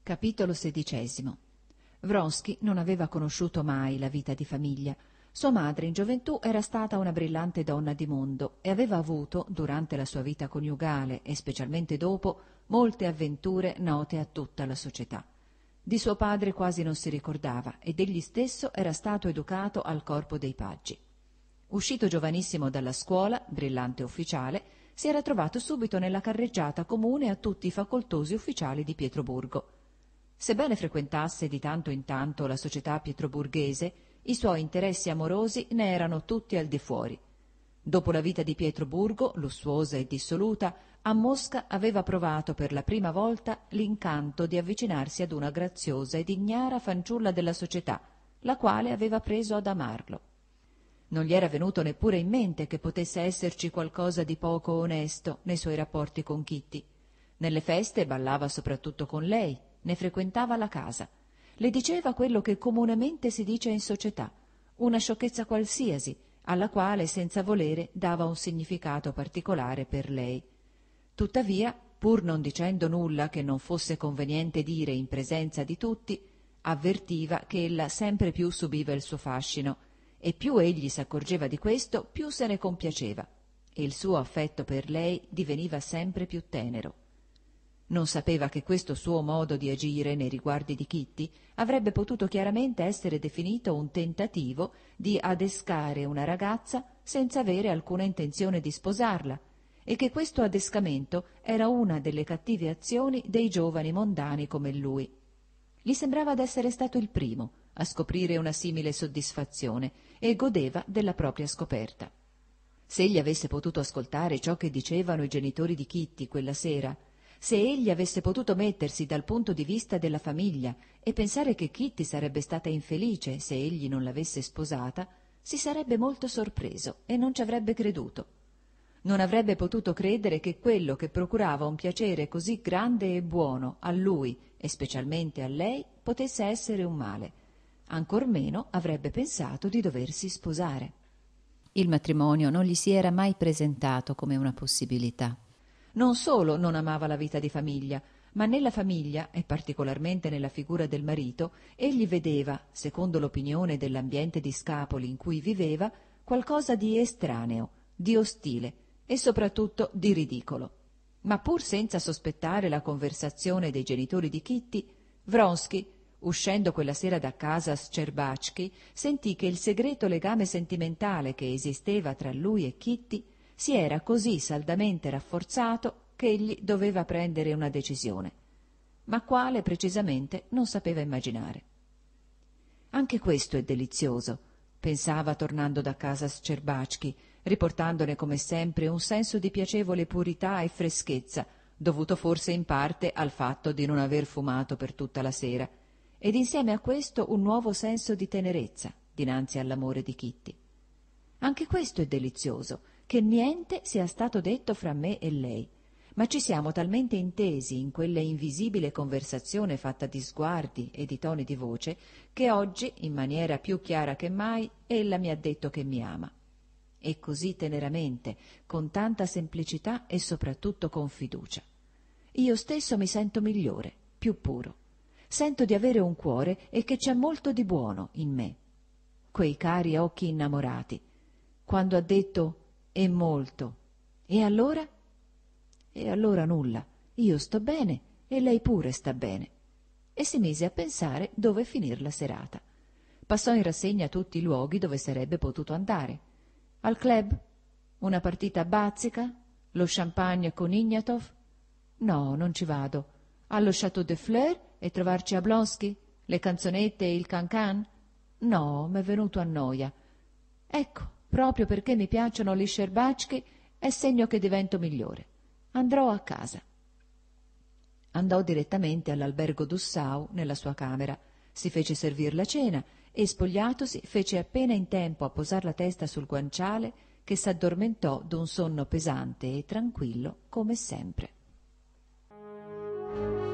Capitolo 16. Vronsky non aveva conosciuto mai la vita di famiglia. Sua madre in gioventù era stata una brillante donna di mondo e aveva avuto, durante la sua vita coniugale e specialmente dopo, molte avventure note a tutta la società. Di suo padre quasi non si ricordava ed egli stesso era stato educato al corpo dei paggi. Uscito giovanissimo dalla scuola, brillante ufficiale, si era trovato subito nella carreggiata comune a tutti i facoltosi ufficiali di Pietroburgo. Sebbene frequentasse di tanto in tanto la società pietroburghese, i suoi interessi amorosi ne erano tutti al di fuori. Dopo la vita di Pietroburgo, lussuosa e dissoluta, a Mosca aveva provato per la prima volta l'incanto di avvicinarsi ad una graziosa ed ignara fanciulla della società, la quale aveva preso ad amarlo. Non gli era venuto neppure in mente che potesse esserci qualcosa di poco onesto nei suoi rapporti con Kitty. Nelle feste ballava soprattutto con lei, ne frequentava la casa. Le diceva quello che comunemente si dice in società, una sciocchezza qualsiasi, alla quale senza volere dava un significato particolare per lei. Tuttavia, pur non dicendo nulla che non fosse conveniente dire in presenza di tutti, avvertiva che ella sempre più subiva il suo fascino, e più egli s'accorgeva di questo, più se ne compiaceva, e il suo affetto per lei diveniva sempre più tenero. Non sapeva che questo suo modo di agire nei riguardi di Kitty avrebbe potuto chiaramente essere definito un tentativo di adescare una ragazza senza avere alcuna intenzione di sposarla, e che questo adescamento era una delle cattive azioni dei giovani mondani come lui. Gli sembrava d'essere stato il primo a scoprire una simile soddisfazione e godeva della propria scoperta. Se egli avesse potuto ascoltare ciò che dicevano i genitori di Kitty quella sera, se egli avesse potuto mettersi dal punto di vista della famiglia e pensare che Kitty sarebbe stata infelice se egli non l'avesse sposata, si sarebbe molto sorpreso e non ci avrebbe creduto. Non avrebbe potuto credere che quello che procurava un piacere così grande e buono a lui e specialmente a lei potesse essere un male. Ancor meno avrebbe pensato di doversi sposare. Il matrimonio non gli si era mai presentato come una possibilità. Non solo non amava la vita di famiglia, ma nella famiglia, e particolarmente nella figura del marito, egli vedeva, secondo l'opinione dell'ambiente di scapoli in cui viveva, qualcosa di estraneo, di ostile e soprattutto di ridicolo. Ma pur senza sospettare la conversazione dei genitori di Kitty, Vronsky, uscendo quella sera da casa Szczerbaczky, sentì che il segreto legame sentimentale che esisteva tra lui e Kitty si era così saldamente rafforzato che egli doveva prendere una decisione, ma quale precisamente non sapeva immaginare. Anche questo è delizioso, pensava tornando da casa Szczerbaczky, riportandone come sempre un senso di piacevole purità e freschezza, dovuto forse in parte al fatto di non aver fumato per tutta la sera, ed insieme a questo un nuovo senso di tenerezza dinanzi all'amore di Kitty. Anche questo è delizioso, che niente sia stato detto fra me e lei, ma ci siamo talmente intesi in quella invisibile conversazione fatta di sguardi e di toni di voce, che oggi, in maniera più chiara che mai, ella mi ha detto che mi ama. E così teneramente, con tanta semplicità e soprattutto con fiducia. Io stesso mi sento migliore, più puro. Sento di avere un cuore e che c'è molto di buono in me. Quei cari occhi innamorati. Quando ha detto «e molto», e allora? E allora nulla, io sto bene e lei pure sta bene. E si mise a pensare dove finir la serata. Passò in rassegna tutti i luoghi dove sarebbe potuto andare. Al club? Una partita a bazzica? Lo champagne con Ignatov? No, non ci vado. Allo Château de Fleurs e trovarci Oblonsky? Le canzonette e il can-can? No, m'è venuto a noia. Ecco, proprio perché mi piacciono gli Szczerbaczky è segno che divento migliore. Andrò a casa. Andò direttamente all'albergo Dussau nella sua camera, si fece servir la cena e, spogliatosi, fece appena in tempo a posar la testa sul guanciale che s'addormentò d'un sonno pesante e tranquillo come sempre.